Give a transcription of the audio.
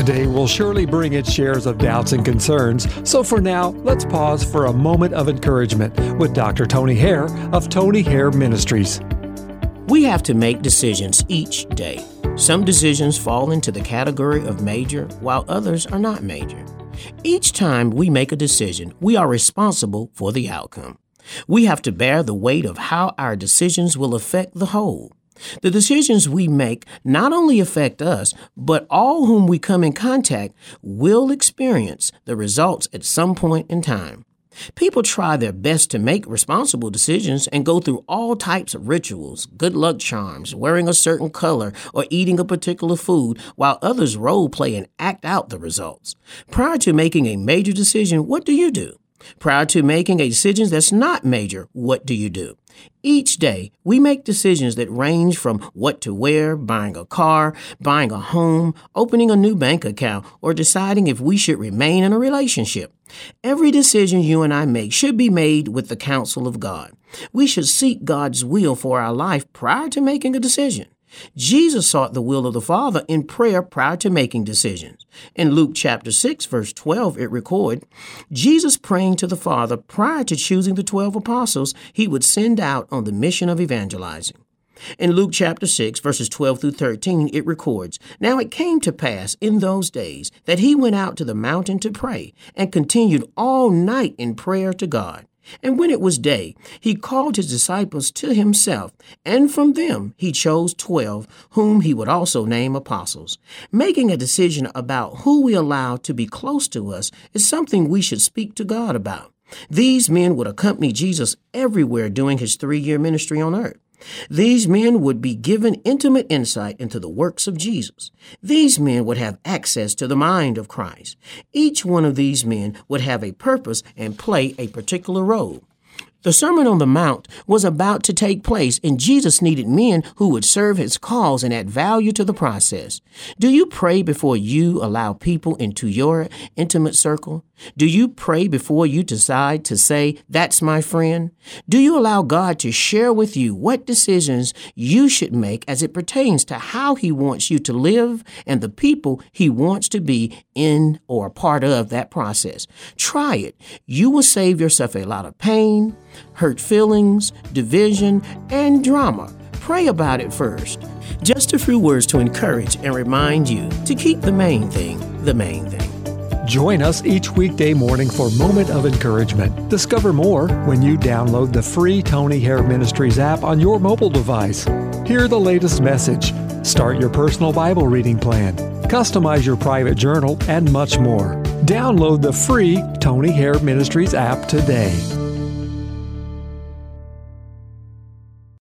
Today will surely bring its shares of doubts and concerns, so for now, let's pause for a moment of encouragement with Dr. Tony Hare of Tony Hare Ministries. We have to make decisions each day. Some decisions fall into the category of major, while others are not major. Each time we make a decision, we are responsible for the outcome. We have to bear the weight of how our decisions will affect the whole. The decisions we make not only affect us, but all whom we come in contact will experience the results at some point in time. People try their best to make responsible decisions and go through all types of rituals, good luck charms, wearing a certain color, or eating a particular food, while others role play and act out the results. Prior to making a major decision, what do you do? Prior to making a decision that's not major, what do you do? Each day, we make decisions that range from what to wear, buying a car, buying a home, opening a new bank account, or deciding if we should remain in a relationship. Every decision you and I make should be made with the counsel of God. We should seek God's will for our life prior to making a decision. Jesus sought the will of the Father in prayer prior to making decisions. In Luke chapter 6, verse 12, it records, Jesus praying to the Father prior to choosing the 12 apostles he would send out on the mission of evangelizing. In Luke chapter 6, verses 12 through 13, it records, Now it came to pass in those days that he went out to the mountain to pray and continued all night in prayer to God. And when it was day, he called his disciples to himself, and from them he chose 12, whom he would also name apostles. Making a decision about who we allow to be close to us is something we should speak to God about. These men would accompany Jesus everywhere during his 3-year ministry on earth. These men would be given intimate insight into the works of Jesus. These men would have access to the mind of Christ. Each one of these men would have a purpose and play a particular role. The Sermon on the Mount was about to take place, and Jesus needed men who would serve his cause and add value to the process. Do you pray before you allow people into your intimate circle? Do you pray before you decide to say, that's my friend? Do you allow God to share with you what decisions you should make as it pertains to how he wants you to live and the people he wants to be in or a part of that process? Try it. You will save yourself a lot of pain, hurt feelings, division, and drama. Pray about it first. Just a few words to encourage and remind you to keep the main thing the main thing. Join us each weekday morning for Moment of Encouragement. Discover more when you download the free Tony Hare Ministries app on your mobile device. Hear the latest message, start your personal Bible reading plan, customize your private journal, and much more. Download the free Tony Hare Ministries app today.